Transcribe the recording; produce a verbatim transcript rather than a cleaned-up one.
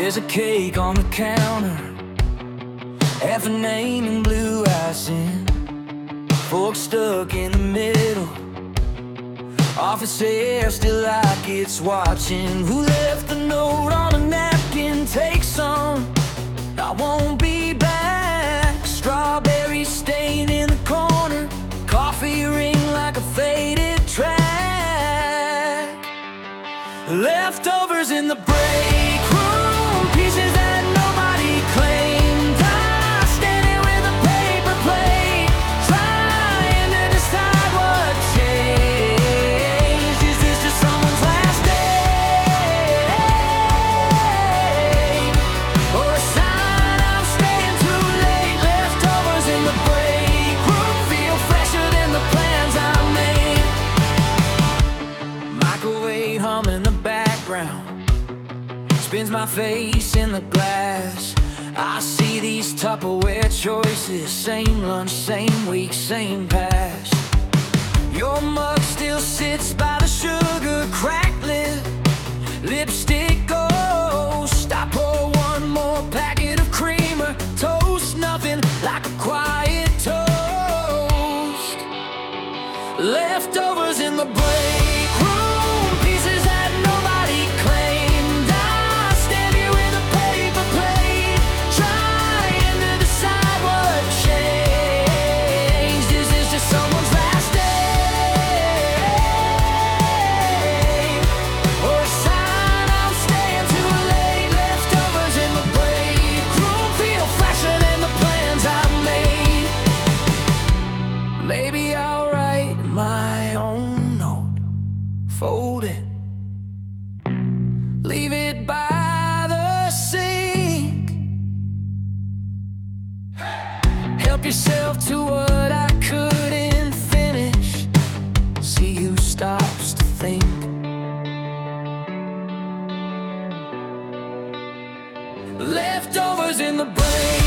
There's a cake on the counter, half a name in blue icing, fork stuck in the middle, office hair still like it's watching. Who left the note on a napkin? Take some, I won't be back. Strawberry stain in the corner, coffee ring like a faded track. Leftovers in the break room, pieces that nobody claimed. I stand here with a paper plate, trying to decide what changed. Is this just someone's last day, or a sign I'm staying too late? Leftovers in the break room feel fresher than the plans I made. Microwave hum in the background spins my face in the glass. I see these Tupperware choices, same lunch, same week, same past. Your mug still sits by the sugar, cracked lid, lipstick ghost. I pour one more packet of creamer, toast nothing like a quiet toast. Leftovers in the break room, pieces that nobody claimed. I stand here with a paper plate, trying to decide what changed. Is this just someone's last day, or a sign I'm staying too late? Leftovers in the break room feel fresher than the plans I've made. Maybe I'll write my own note, fold it, leave it by the sink. Help yourself to what I couldn't finish. See who stops to think. Leftovers in the brain.